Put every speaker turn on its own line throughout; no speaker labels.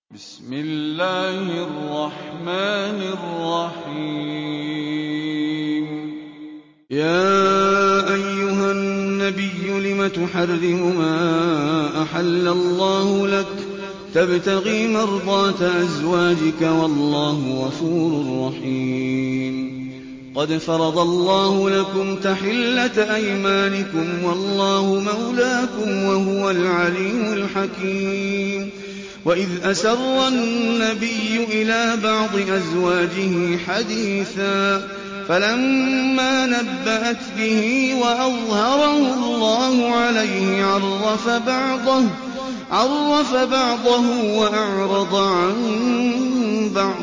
بسم الله الرحمن الرحيم يا أيها النبي لم تحرم ما أحل الله لك تبتغي مرضات أزواجك والله غفور رحيم قد فرض الله لكم تحلة أيمانكم والله مولاكم وهو العليم الحكيم وإذ أسر النبي إلى بعض أزواجه حديثا فلما نبأت به وأظهره الله عليه عرف بعضه وأعرض عن بعض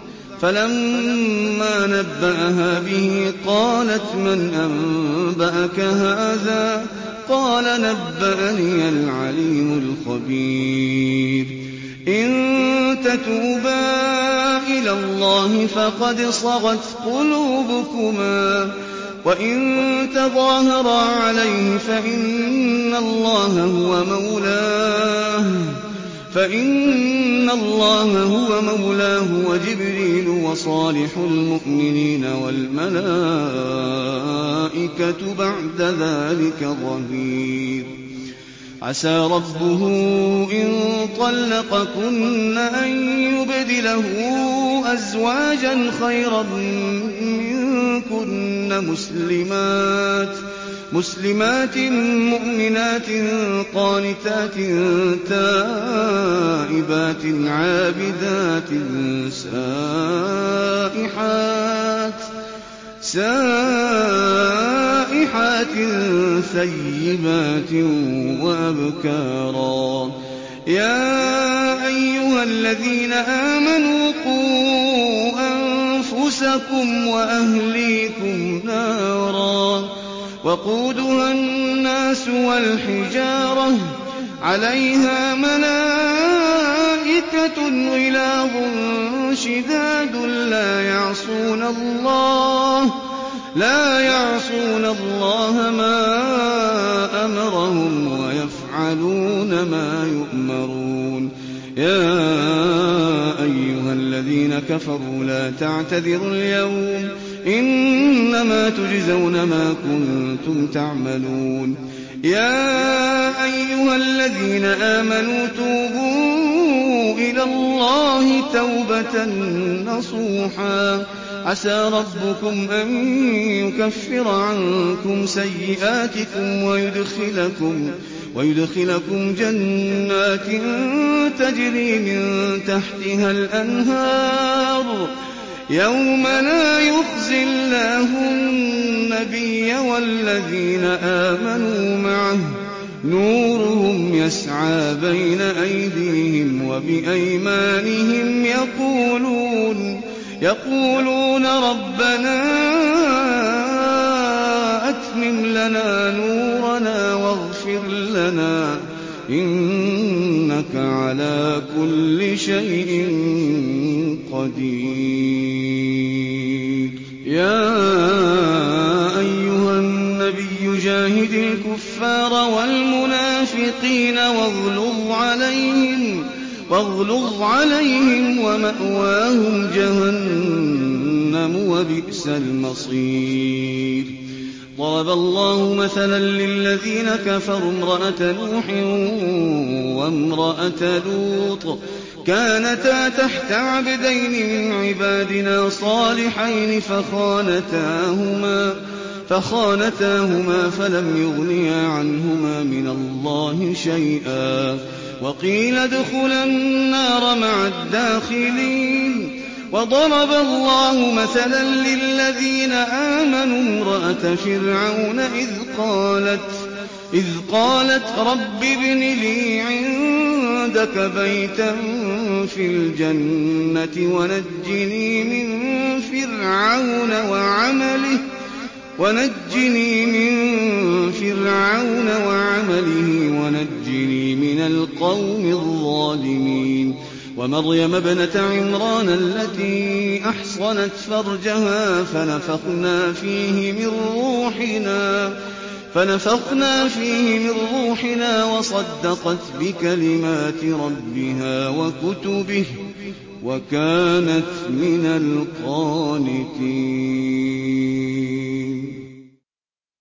فلما نبأها به قالت من أنبأك هذا قال نبأني العليم الخبير إن تتوبا إلى الله فقد صغت قلوبكما وإن تظاهرا عليه فإن الله هو مولاه وجبريل وصالح المؤمنين والملائكة بعد ذلك ظهير عسى ربه إن طلقكن أن يبدله أزواجا خيرا منكن مسلمات مؤمنات قانتات تائبات عابدات سائحات ثيبات وأبكارا يا أيها الذين آمنوا قوا أنفسكم وأهليكم نارا وقودها الناس والحجارة عليها ملائكة غلاظ شداد لا يعصون الله ما أمرهم ويفعلون ما يؤمرون يا أيها الذين كفروا لا تعتذروا اليوم إنما تجزون ما كنتم تعملون يا أيها الذين آمنوا توبوا إلى الله توبة نصوحا عسى ربكم أن يكفر عنكم سيئاتكم ويدخلكم جنات تجري من تحتها الأنهار يوم لا يخزي الله النبي والذين آمنوا معه نورهم يسعى بين أيديهم وبأيمانهم يقولون ربنا أتمم لنا نورنا واغفر لنا إنك على كل شيء قدير يا أيها النبي جاهد الكفار والمنافقين واغلظ عليهم ومأواهم جهنم وبئس المصير ضرب الله مثلا للذين كفروا امرأة نوح وامرأة لوط كانتا تحت عبدين من عبادنا صالحين فخانتاهما فلم يغنيا عنهما من الله شيئا وقيل ادخلا النار مع الداخلين وضرب الله مثلا للذين آمنوا امرأة فرعون إذ قالت رب ابن لي عندك بيتا في الجنة ونجني من فرعون وعمله ونجني من القوم الظالمين ومريم ابنة عمران التي أحصنت فرجها فنفخنا فيه من روحنا فنفخنا فيه من روحنا وصدقت بكلمات ربها وكتبه وكانت من القانتين.